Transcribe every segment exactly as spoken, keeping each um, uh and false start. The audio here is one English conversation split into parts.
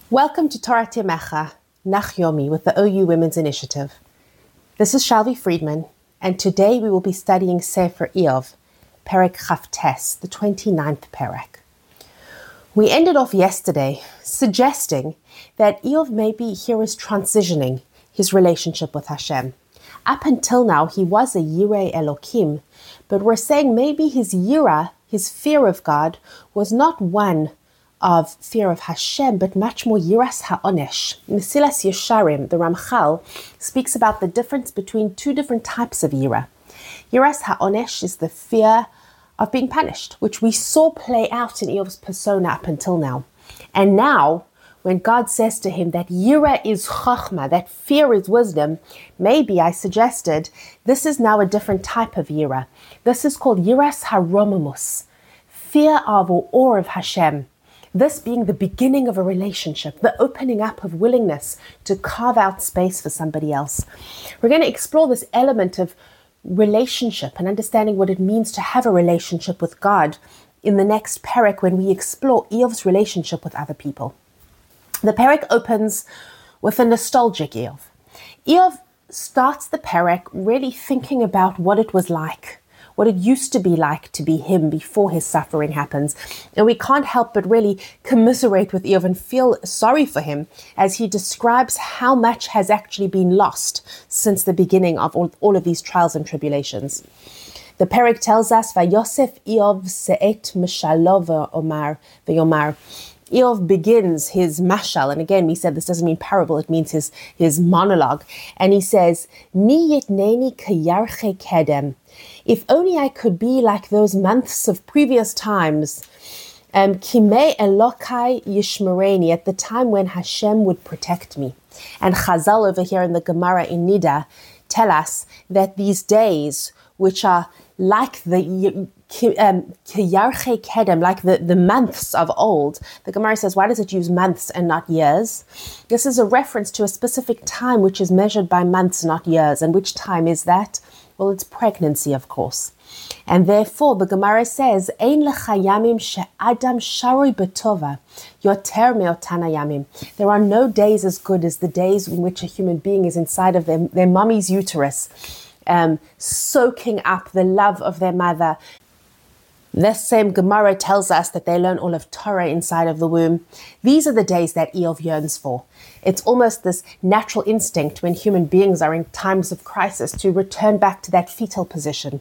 Welcome to Torah Temecha, Nach Yomi with the O U Women's Initiative. This is Shalvi Friedman, and today we will be studying Sefer Iyov, Perek Chavtes, the twenty-ninth Perek. We ended off yesterday suggesting that Iyov maybe here is transitioning his relationship with Hashem. Up until now, he was a Yirei Elokim, but we're saying maybe his Yira, his fear of God, was not one of fear of Hashem, but much more Yiras HaOnesh. Mesilas Yesharim, the Ramchal, speaks about the difference between two different types of Yira. Yiras HaOnesh is the fear of being punished, which we saw play out in Iyov's persona up until now. And now, when God says to him that Yira is Chachma, that fear is wisdom, maybe I suggested this is now a different type of Yira. This is called Yiras HaRomamus, fear of or awe of Hashem. This being the beginning of a relationship, the opening up of willingness to carve out space for somebody else. We're going to explore this element of relationship and understanding what it means to have a relationship with God in the next Perek when we explore Iyov's relationship with other people. The Perek opens with a nostalgic Iyov. Iyov starts the Perek really thinking about what it was like, what it used to be like to be him before his suffering happens. And we can't help but really commiserate with Iyov and feel sorry for him as he describes how much has actually been lost since the beginning of all, all of these trials and tribulations. The Perek tells us, Vayosef Iyov se'et mishalo v'omar v'yomar. Iyov begins his mashal, and again we said this doesn't mean parable, it means his, his monologue. And he says, Mi yitneni kayarche kedem. If only I could be like those months of previous times. Um, Kimei Elokai Yishmereni, at the time when Hashem would protect me. And Chazal over here in the Gemara in Nida tell us that these days, which are like the um, Kiyarche Kedem, like the, the months of old. The Gemara says, why does it use months and not years? This is a reference to a specific time which is measured by months, not years. And which time is that? Well, it's pregnancy, of course. And therefore, the Gemara says, Ein lecha yamim she'adam sharoi betova, yoter me'otan hayamim. There are no days as good as the days in which a human being is inside of their, their mummy's uterus, um, soaking up the love of their mother. This same Gemara tells us that they learn all of Torah inside of the womb. These are the days that Iyov yearns for. It's almost this natural instinct when human beings are in times of crisis to return back to that fetal position.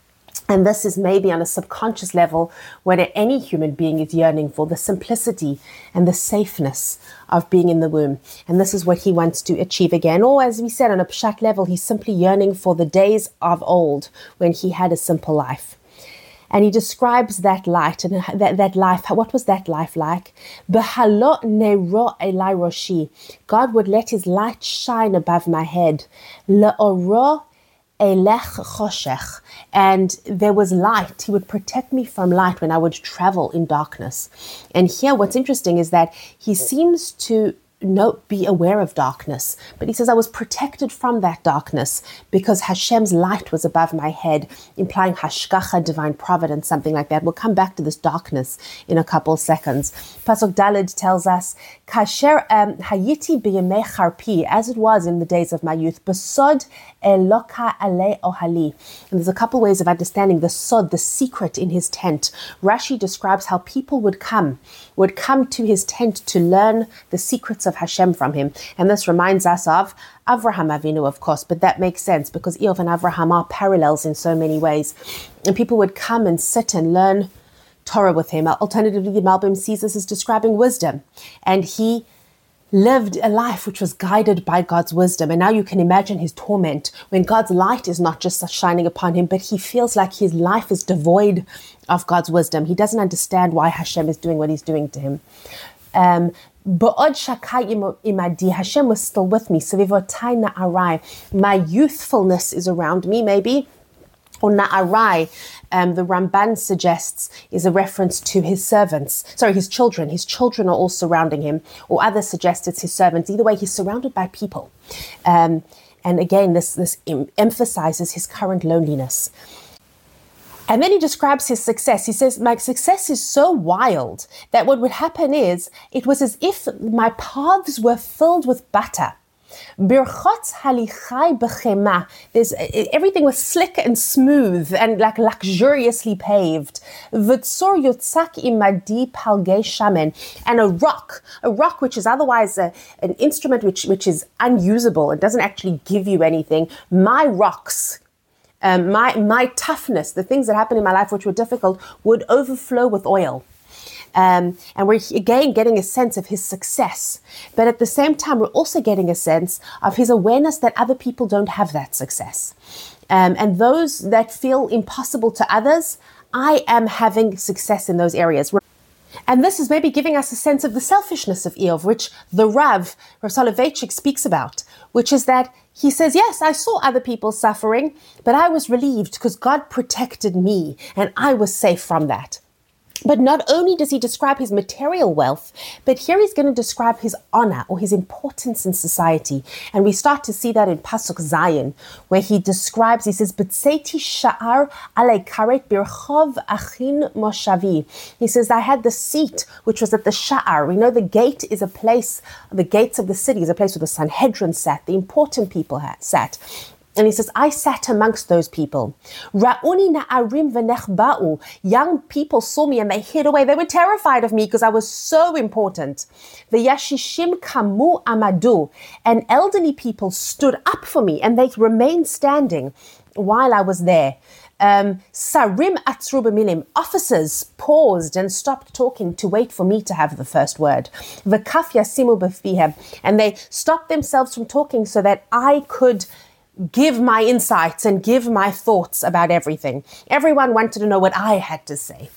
And this is maybe on a subconscious level what any human being is yearning for, the simplicity and the safeness of being in the womb. And this is what he wants to achieve again. Or as we said, on a pshat level, he's simply yearning for the days of old when he had a simple life. And he describes that light and that, that life. What was that life like? B'halo neiro elai roshi. God would let his light shine above my head. Le'oro elech choshech. And there was light. He would protect me from light when I would travel in darkness. And here what's interesting is that he seems to no, be aware of darkness. But he says, I was protected from that darkness because Hashem's light was above my head, implying hashgacha, divine providence, something like that. We'll come back to this darkness in a couple seconds. Pasuk Daled tells us, Kasher hayiti b'yemei charpi, as it was in the days of my youth, besod eloka ale ohali. And there's a couple ways of understanding the sod, the secret in his tent. Rashi describes how people would come, would come to his tent to learn the secrets of Hashem from him. And this reminds us of Avraham Avinu, of course, but that makes sense because Iyov and Avraham are parallels in so many ways. And people would come and sit and learn Torah with him. Alternatively, the Malbim sees this as describing wisdom. And he lived a life which was guided by God's wisdom. And now you can imagine his torment when God's light is not just shining upon him, but he feels like his life is devoid of God's wisdom. He doesn't understand why Hashem is doing what he's doing to him. Um, Ba'od shakai imadi, Hashem was still with me. Sevivotai na'arai, my youthfulness is around me, maybe. Or na'arai, um, the Ramban suggests, is a reference to his servants. Sorry, his children. His children are all surrounding him. Or others suggest it's his servants. Either way, he's surrounded by people. Um, and again, this, this em- emphasizes his current loneliness. And then he describes his success. He says, my success is so wild that what would happen is, it was as if my paths were filled with butter. Birchot halichai bechema. There's everything was slick and smooth and like luxuriously paved. V'tzor yotzak imadi palgei shamen. And a rock, a rock which is otherwise a, an instrument which which is unusable. It doesn't actually give you anything. My rocks. Um, my my toughness, the things that happened in my life which were difficult, would overflow with oil. Um, and we're again getting a sense of his success. But at the same time, we're also getting a sense of his awareness that other people don't have that success. Um, and those that feel impossible to others, I am having success in those areas. And this is maybe giving us a sense of the selfishness of Eov, which the Rav, Rav Soloveitchik, speaks about, which is that he says, yes, I saw other people suffering, but I was relieved because God protected me and I was safe from that. But not only does he describe his material wealth, but here he's going to describe his honor or his importance in society. And we start to see that in Pasuk Zayin, where he describes, he says, B'tseiti sha'ar alei karet birchov achin moshavi. He says, I had the seat, which was at the sha'ar. We know the gate is a place, the gates of the city is a place where the Sanhedrin sat, the important people had, sat. And he says, I sat amongst those people. Ra'uni na'arim v'nechba'u. Young people saw me and they hid away. They were terrified of me because I was so important. V'yashishim kamu amadu. And elderly people stood up for me and they remained standing while I was there. Um, Sarim atzru b'milim. Officers paused and stopped talking to wait for me to have the first word. V'kaf yasimu b'fihem. And they stopped themselves from talking so that I could give my insights and give my thoughts about everything. Everyone wanted to know what I had to say.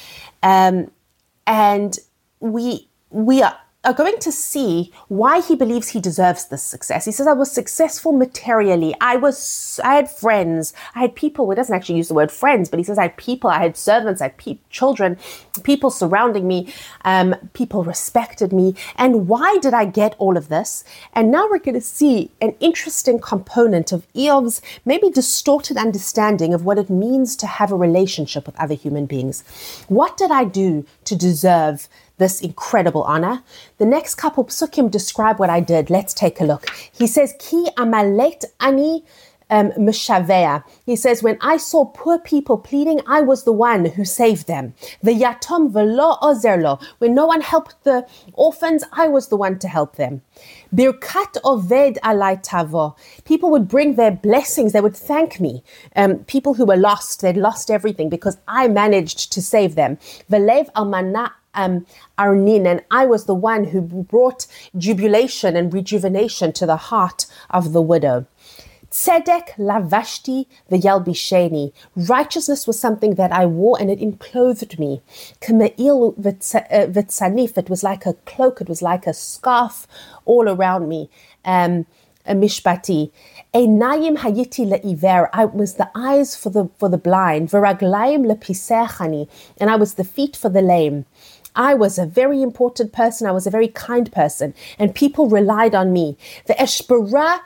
Um, and we we are, are going to see why he believes he deserves this success. He says, I was successful materially. I was, I had friends. I had people. He doesn't actually use the word friends, but he says I had people. I had servants. I had pe- children, people surrounding me. Um, people respected me. And why did I get all of this? And now we're going to see an interesting component of Eov's maybe distorted understanding of what it means to have a relationship with other human beings. What did I do to deserve this incredible honor? The next couple psukim describe what I did. Let's take a look. He says, Ki amalet ani um, mishavea. He says, when I saw poor people pleading, I was the one who saved them. The yatom velo ozerlo. When no one helped the orphans, I was the one to help them. Birkat oved alai tavo. People would bring their blessings. They would thank me. Um, people who were lost, they'd lost everything because I managed to save them. Velev almana Um, Arnin, and I was the one who brought jubilation and rejuvenation to the heart of the widow. Tzedek lavashti v'yalbisheni. Righteousness was something that I wore and it enclothed me. K'me'il v'tzanif. It was like a cloak. It was like a scarf all around me. Um, a mishpati. Einayim hayiti le'iver. I was the eyes for the for the blind. V'raglayim lepisechani. And I was the feet for the lame. I was a very important person. I was a very kind person, and people relied on me. The eshbara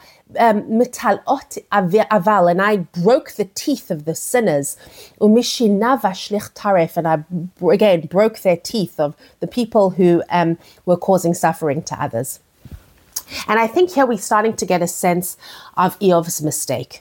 metalot aval, and I broke the teeth of the sinners. Umishina vashlich taref, and I again broke their teeth of the people who um, were causing suffering to others. And I think here we're starting to get a sense of Eov's mistake,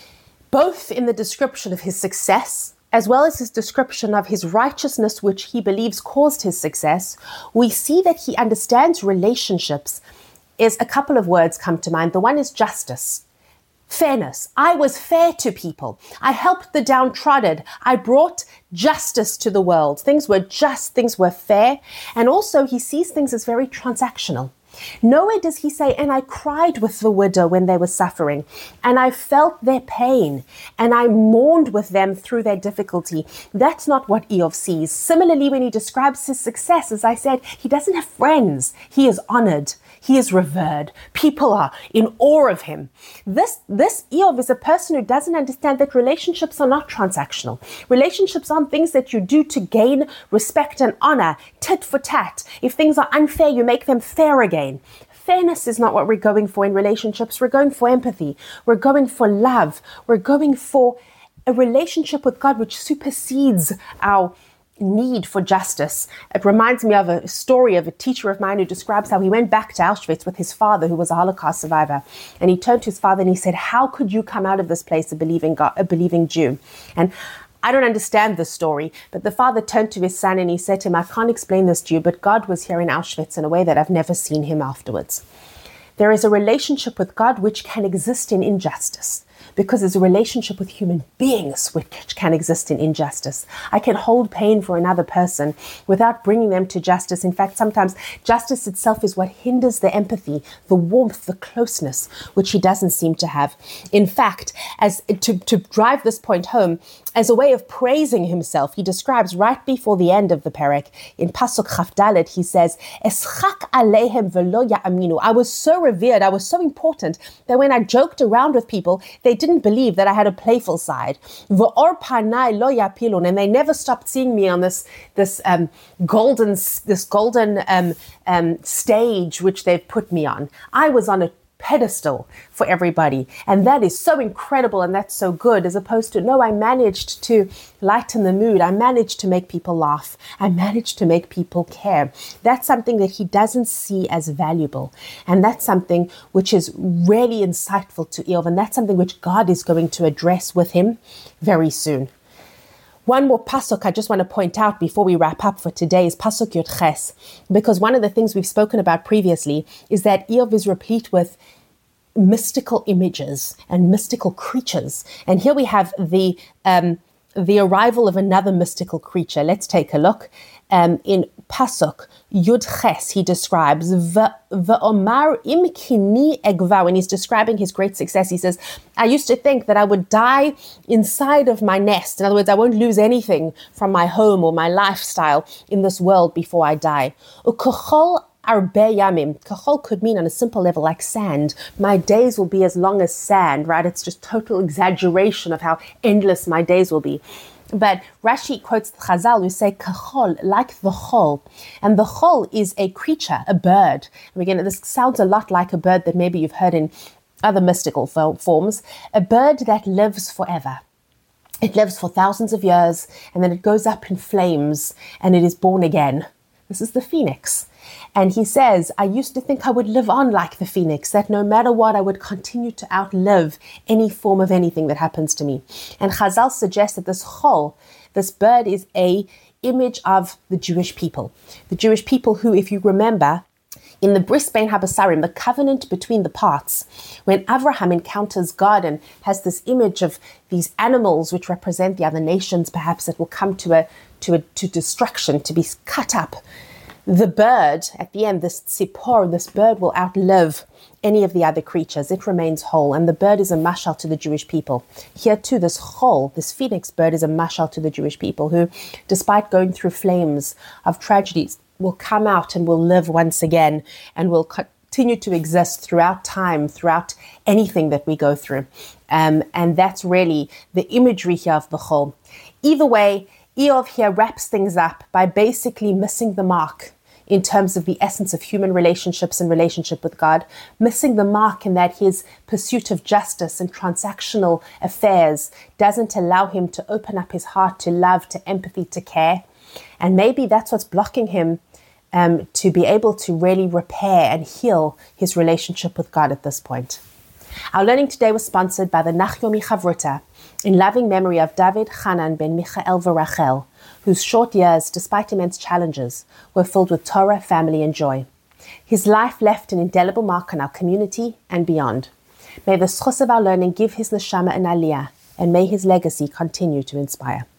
both in the description of his success as well as his description of his righteousness, which he believes caused his success. We see that he understands relationships. Is a couple of words come to mind. The one is justice, fairness. I was fair to people. I helped the downtrodden. I brought justice to the world. Things were just, things were fair. And also he sees things as very transactional. Nowhere does he say, and I cried with the widow when they were suffering, and I felt their pain, and I mourned with them through their difficulty. That's not what Eov sees. Similarly, when he describes his success, as I said, he doesn't have friends. He is honored. He is revered. People are in awe of him. This, this Eov is a person who doesn't understand that relationships are not transactional. Relationships aren't things that you do to gain respect and honor, tit for tat. If things are unfair, you make them fair again. Fairness is not what we're going for in relationships. We're going for empathy. We're going for love. We're going for a relationship with God which supersedes our need for justice. It reminds me of a story of a teacher of mine who describes how he went back to Auschwitz with his father, who was a Holocaust survivor. And he turned to his father and he said, how could you come out of this place a believing God, a believing Jew? And I don't understand this story, but the father turned to his son and he said to him, I can't explain this to you, but God was here in Auschwitz in a way that I've never seen him afterwards. There is a relationship with God which can exist in injustice, because there's a relationship with human beings which can exist in injustice. I can hold pain for another person without bringing them to justice. In fact, sometimes justice itself is what hinders the empathy, the warmth, the closeness, which he doesn't seem to have. In fact, as to, to drive this point home, as a way of praising himself, he describes right before the end of the perek, in Pasuk Chaf Dalet, he says, Eschak alehem velo ya'aminu. I was so revered, I was so important, that when I joked around with people, they didn't believe that I had a playful side. V'or panai lo yapilun, and they never stopped seeing me on this this um, golden this golden um, um, stage which they've put me on. I was on a pedestal for everybody, and that is so incredible and that's so good, as opposed to, no, I managed to lighten the mood, I managed to make people laugh, I managed to make people care. That's something that he doesn't see as valuable, and that's something which is really insightful to Eov, and that's something which God is going to address with him very soon. One more pasuk I just want to point out before we wrap up for today is pasuk Yud Ches, because one of the things we've spoken about previously is that Eov is replete with mystical images and mystical creatures. And here we have the um, the arrival of another mystical creature. Let's take a look. Um, in pasuk Yud Ches, he describes V'omar im kini egva. When he's describing his great success, he says, I used to think that I would die inside of my nest. In other words, I won't lose anything from my home or my lifestyle in this world before I die. U'kochol arbe yamim. Kachol could mean on a simple level like sand. My days will be as long as sand, right? It's just total exaggeration of how endless my days will be. But Rashi quotes the Chazal who say kachol, like the chol. And the chol is a creature, a bird. And again, this sounds a lot like a bird that maybe you've heard in other mystical forms. A bird that lives forever. It lives for thousands of years, and then it goes up in flames, and it is born again. This is the phoenix. And he says, I used to think I would live on like the phoenix, that no matter what, I would continue to outlive any form of anything that happens to me. And Chazal suggests that this chol, this bird, is a image of the Jewish people. The Jewish people who, if you remember, in the Bris Bein HaBasarim, the covenant between the parts, when Avraham encounters God and has this image of these animals which represent the other nations, perhaps, that will come to a to a to destruction, to be cut up. The bird, at the end, this tzipor, this bird will outlive any of the other creatures. It remains whole, and the bird is a mashal to the Jewish people. Here too, this chol, this phoenix bird, is a mashal to the Jewish people who, despite going through flames of tragedies, will come out and will live once again and will continue to exist throughout time, throughout anything that we go through. Um, and that's really the imagery here of the chol. Either way, Eov here wraps things up by basically missing the mark in terms of the essence of human relationships and relationship with God, missing the mark in that his pursuit of justice and transactional affairs doesn't allow him to open up his heart to love, to empathy, to care. And maybe that's what's blocking him um, to be able to really repair and heal his relationship with God at this point. Our learning today was sponsored by the Nachyomi Chavruta, in loving memory of David Hanan ben Michael Verachel, whose short years, despite immense challenges, were filled with Torah, family, and joy. His life left an indelible mark on our community and beyond. May the schus of our learning give his neshama an aliyah, and may his legacy continue to inspire.